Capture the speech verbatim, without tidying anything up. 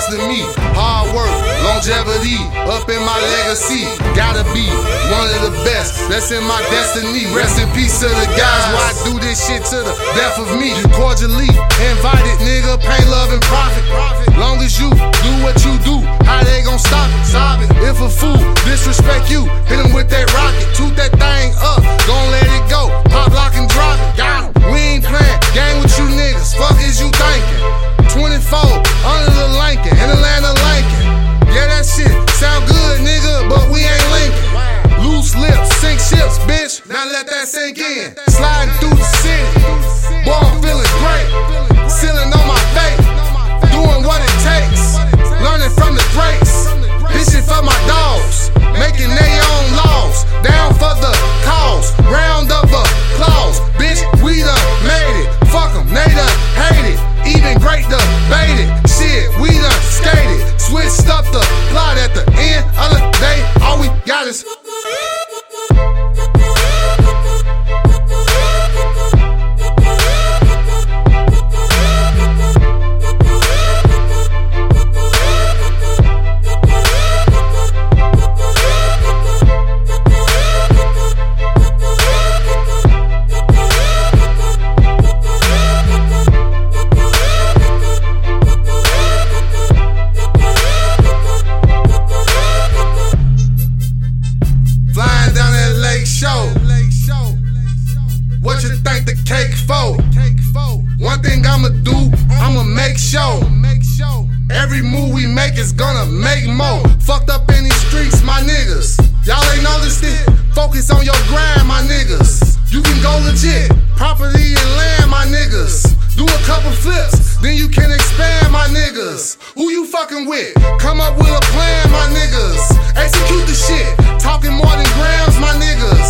best of me. Hard work, longevity, up in my legacy. Gotta be one of the best, that's in my destiny. Rest in peace to the guys, why I do this shit to the death of me. You cordially invited, nigga, pain, love, and profit. Long as you do what you do, how they gon' stop it? Stop it. If a fool disrespect you, hit him with that rocket. Toot that thing up, gon' let it go. Pop, lock, and drop it. Got him. We ain't playing gang with you niggas. Fuck is you thinking? twenty-four under the Lincoln, in Atlanta, Lincoln. Yeah, that shit sound good, nigga, but we ain't Lincoln. Loose lips, sink ships, bitch. Now let that sink in. Sliding through the city, boy, I'm feeling great. Ceiling on my face, doing what it takes. Learning from the greats. This shit for my dogs, making their own laws. Down for the cause, round of applause. Bitch, we done made it. Fuck them, they done hate it. Even great debated. Shit, we done skated. Switched up the plot at the end of the day. All we got is what you think the cake for? One thing I'ma do, I'ma make sure every move we make is gonna make more. Fucked up in these streets, my niggas. Y'all ain't noticed it? Focus on your grind, my niggas. You can go legit, property and land, my niggas. Do a couple flips, then you can expand, my niggas. Who you fucking with? Come up with a plan, my niggas. Execute the shit, talking more than grams, my niggas.